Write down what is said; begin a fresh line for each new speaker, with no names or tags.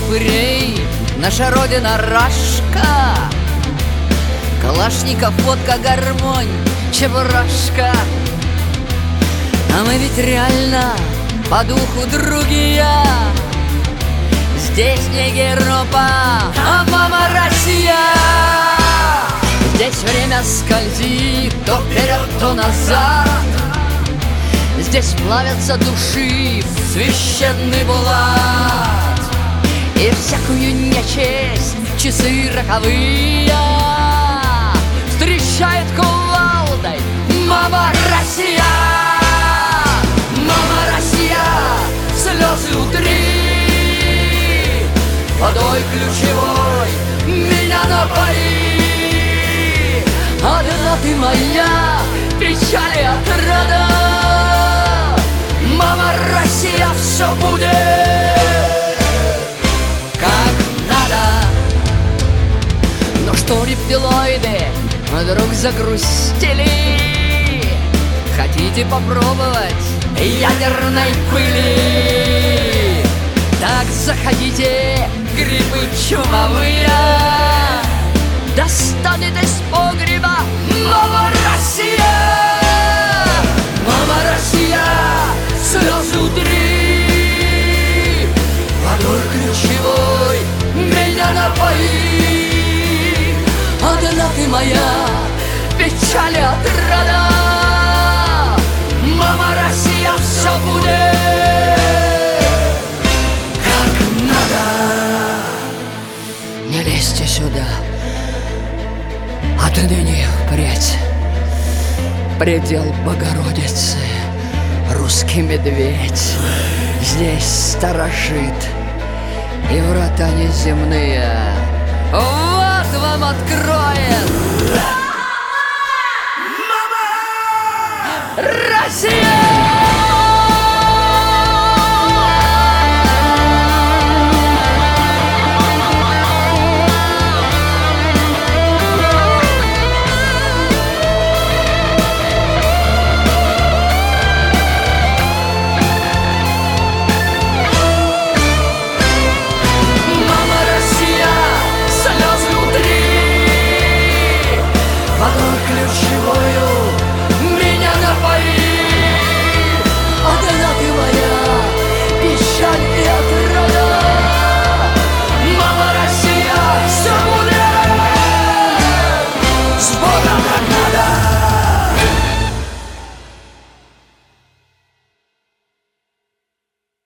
упырей наша родина рашка. Калашников, водка, гармонь, чебурашка. А мы ведь реально по духу другие. Здесь не Европа, а мама Россия. Здесь время скользит то вперед, то назад. Здесь плавятся души в священный булат. И всякую нечесть часы роковые встречает кувалдой мама Россия. Мама Россия, слезы утри, водой ключевой меня напои. Одна ты моя, печали отрада. Мама Россия, все будет как надо. Но что рептилоиды вдруг загрустили? Хотите попробовать ядерной пыли? Так заходите, грибы чумовые достанет из погреба мама Россия. Мама Россия, слезы утри, водой ключевой меня напои. Одна ты моя, печали отрада. Мама Россия, все будет как надо. Не лезьте сюда, отныне впредь предел Богородицы, русский медведь здесь сторожит, и врата неземные вот вам откроет Россия!